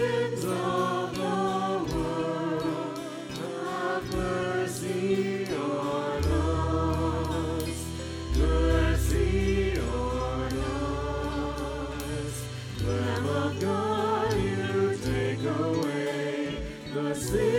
sins of the world, have mercy on us. Mercy on us. Lamb of God, you take away the sin